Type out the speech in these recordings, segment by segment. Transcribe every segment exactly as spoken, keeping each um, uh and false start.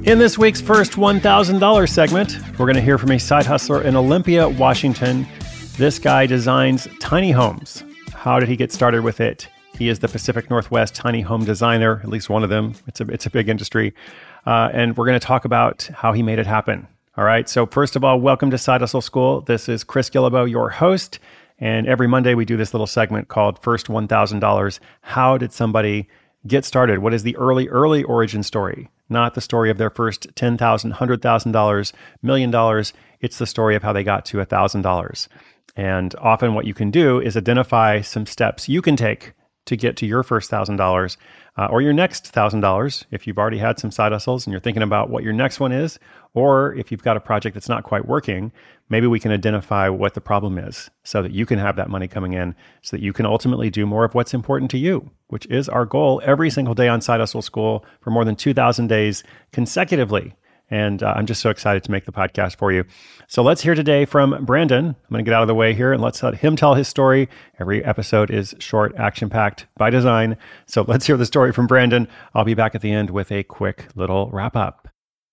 In this week's first one thousand dollars segment, we're going to hear from a side hustler in Olympia, Washington. This guy designs tiny homes. How did he get started with it? He is the Pacific Northwest tiny home designer, at least one of them. It's a, it's a big industry. Uh, and we're going to talk about how he made it happen. All right. So first of all, welcome to Side Hustle School. This is Chris Guillebeau, your host. And every Monday we do this little segment called First one thousand dollars. How did somebody get started? What is the early, early origin story? Not the story of their first ten thousand dollars, one hundred thousand dollars, million dollars. It's the story of how they got to one thousand dollars. And often what you can do is identify some steps you can take to get to your first one thousand dollars uh, or your next one thousand dollars if you've already had some side hustles and you're thinking about what your next one is, or if you've got a project that's not quite working, maybe we can identify what the problem is so that you can have that money coming in so that you can ultimately do more of what's important to you, which is our goal every single day on Side Hustle School for more than two thousand days consecutively. And uh, I'm just so excited to make the podcast for you. So let's hear today from Brandon. I'm going to get out of the way here and let's let him tell his story. Every episode is short, action-packed by design. So let's hear the story from Brandon. I'll be back at the end with a quick little wrap-up.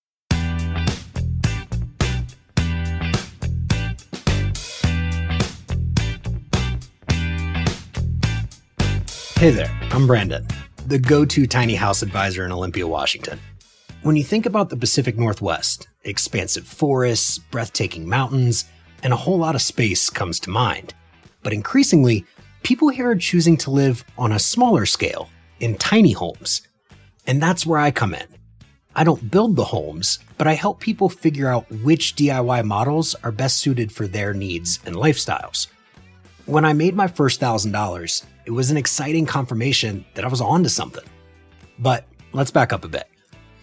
Hey there, I'm Brandon, the go-to tiny house advisor in Olympia, Washington. When you think about the Pacific Northwest, expansive forests, breathtaking mountains, and a whole lot of space comes to mind. But increasingly, people here are choosing to live on a smaller scale, in tiny homes. And that's where I come in. I don't build the homes, but I help people figure out which D I Y models are best suited for their needs and lifestyles. When I made my first one thousand dollars, it was an exciting confirmation that I was onto something. But let's back up a bit.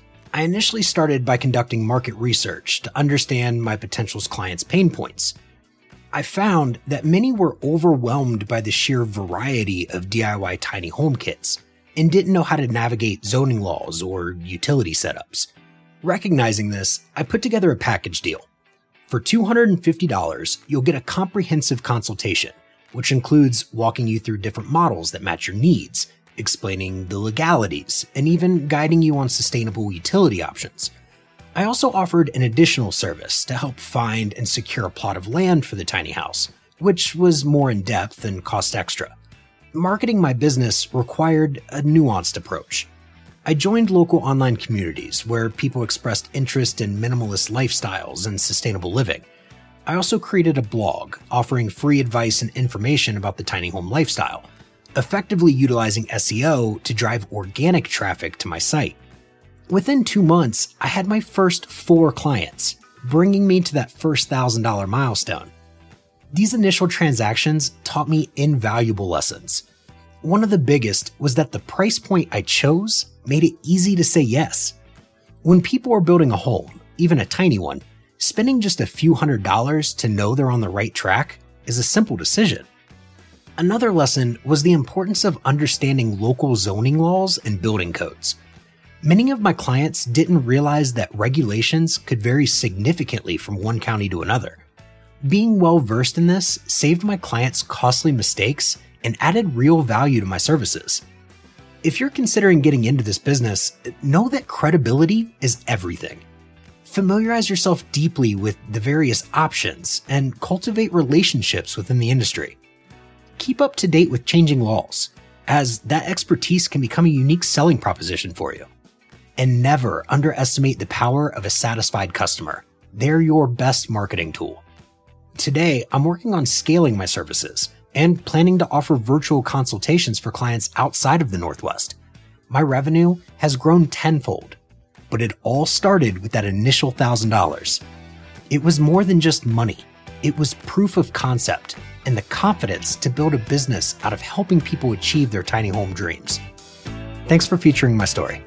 I initially started by conducting market research to understand my potential clients' pain points. I found that many were overwhelmed by the sheer variety of D I Y tiny home kits and didn't know how to navigate zoning laws or utility setups. Recognizing this, I put together a package deal. For two hundred fifty dollars, you'll get a comprehensive consultation, which includes walking you through different models that match your needs, explaining the legalities, and even guiding you on sustainable utility options. I also offered an additional service to help find and secure a plot of land for the tiny house, which was more in-depth and cost extra. Marketing my business required a nuanced approach. I joined local online communities where people expressed interest in minimalist lifestyles and sustainable living. I also created a blog offering free advice and information about the tiny home lifestyle, effectively utilizing S E O to drive organic traffic to my site. Within two months, I had my first four clients, bringing me to that first one thousand dollars milestone. These initial transactions taught me invaluable lessons. One of the biggest was that the price point I chose made it easy to say yes. When people are building a home, even a tiny one, spending just a few hundred dollars to know they're on the right track is a simple decision. Another lesson was the importance of understanding local zoning laws and building codes. Many of my clients didn't realize that regulations could vary significantly from one county to another. Being well versed in this saved my clients costly mistakes and added real value to my services. If you're considering getting into this business, know that credibility is everything. Familiarize yourself deeply with the various options and cultivate relationships within the industry. Keep up to date with changing laws, as that expertise can become a unique selling proposition for you. And never underestimate the power of a satisfied customer. They're your best marketing tool. Today, I'm working on scaling my services and planning to offer virtual consultations for clients outside of the Northwest. My revenue has grown tenfold, but it all started with that initial one thousand dollars. It was more than just money. It was proof of concept and the confidence to build a business out of helping people achieve their tiny home dreams. Thanks for featuring my story.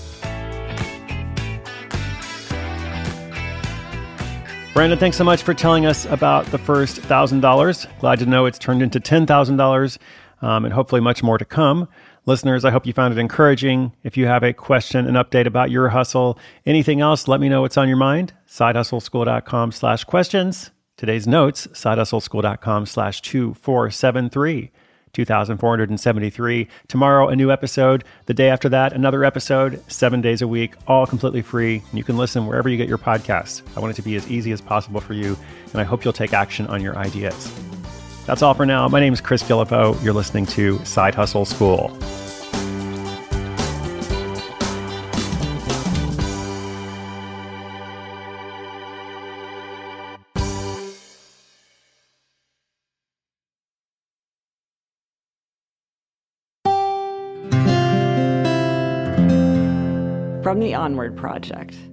Brandon, thanks so much for telling us about the first one thousand dollars. Glad to know it's turned into ten thousand dollars um, and hopefully much more to come. Listeners, I hope you found it encouraging. If you have a question, an update about your hustle, anything else, let me know what's on your mind. sidehustleschool.com slash questions. Today's notes, sidehustleschool.com slash 2473. two thousand four hundred seventy-three. Tomorrow, a new episode. The day after that, another episode, seven days a week, all completely free. And you can listen wherever you get your podcasts. I want it to be as easy as possible for you, and I hope you'll take action on your ideas. That's all for now. My name is Chris Guillebeau. You're listening to Side Hustle School. From the Onward Project.